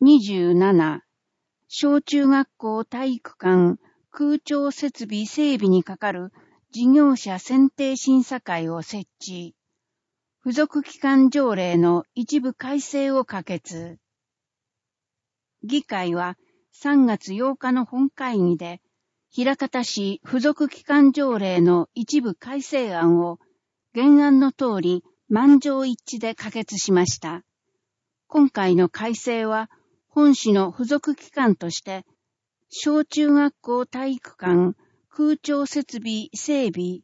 27、小中学校体育館空調設備整備にかかる事業者選定審査会を設置。付属機関条例の一部改正を可決。議会は3月8日の本会議で、枚方市付属機関条例の一部改正案を原案の通り満場一致で可決しました。今回の改正は本市の付属機関として、小中学校体育館空調設備整備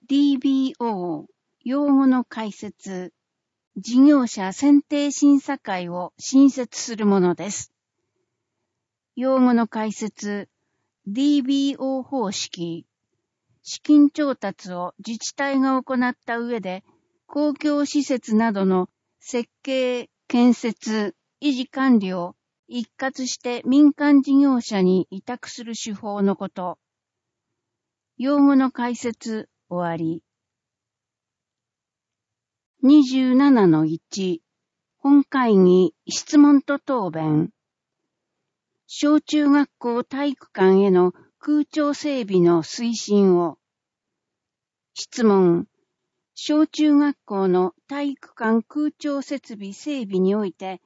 DBO 用語の開設、事業者選定審査会を新設するものです。用語の開設、DBO 方式、資金調達を自治体が行った上で、公共施設などの設計、建設、維持管理を一括して民間事業者に委託する手法のこと。用語の解説終わり。27-1 本会議質問と答弁。小中学校体育館への空調整備の推進を。質問。小中学校の体育館空調設備整備において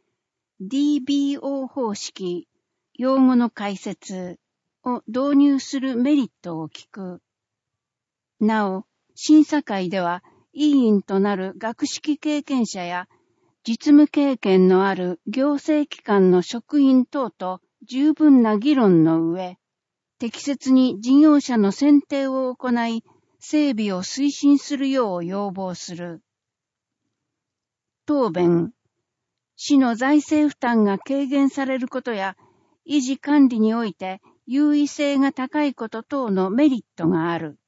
DBO 方式、用語の解説を導入するメリットを聞く。なお、審査会では委員となる学識経験者や実務経験のある行政機関の職員等と十分な議論の上、適切に事業者の選定を行い、整備を推進するよう要望する。答弁。市の財政負担が軽減されることや、維持管理において優位性が高いこと等のメリットがある。